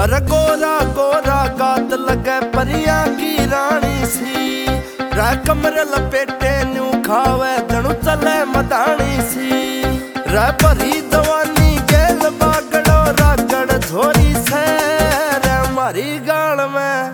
अरे गोरा गोरा गात लगे परिया की रानी सी, रा कमर लपेटे न्यू खावे तनु चले मदानी सी। रा भरी दवानी गेल बागड़ो रागड़ झोरी से, रे मारी गाल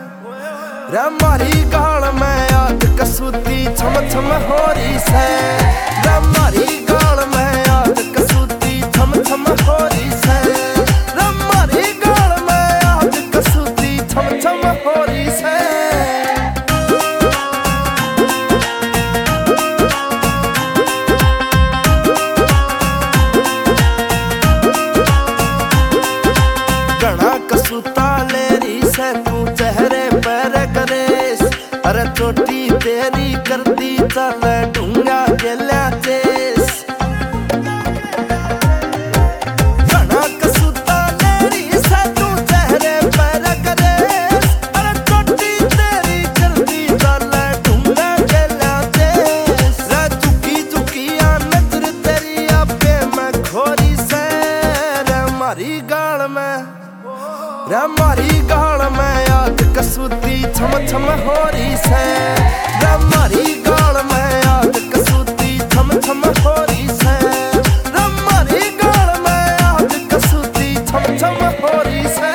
में याद कसूती छम छम होरी से। रे मारी गाल में याद कसूती छम छम होरी से। रे मारी गाल में याद कसूती छम छम होरी से। घना कसूता लेरी से तू चेहरे पर करेस, अरे चोटी तेरी कर दी चल ढूंगा गेल्या चेस। घना कसूता लेरी से तू चेहरे पर करेस, अरे चोटी तेरी कर दी चल ढूंगा गेल्या चेस। रे चुकी चुकिया नजर तेरी आपे मैं खोरी से। रे मारी गाल में याद कसूती छम छम होरी से। रे मारी गाल में याद कसूती छम छम होरी से। रे मारी गाल में याद कसूती छम छम होरी से।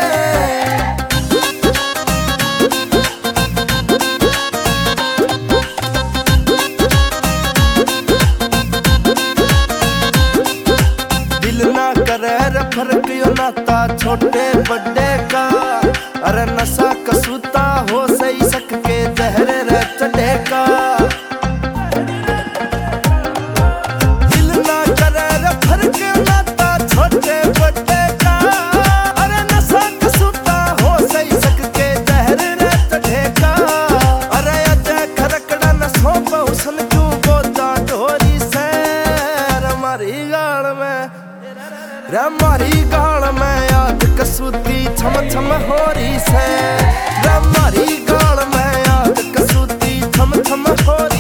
दिल ना करे रे फर्क यो नाता छोटे बड़े का, अरे नशा कसूता हो सही सक के जहर रे चढ़े का। दिल ना करे रे फर्क नाता छोटे बड़े का, अरे नशा कसूता हो सही सक के जहर रे चढ़े का। अरे अजय खरकड़ा न सौंप हुसन क्यों बोता ढोरी से। रे मारी गाल में याद कसूती छम छम होरी से। रे मारी गाल में याद कसूती छम छम होरी।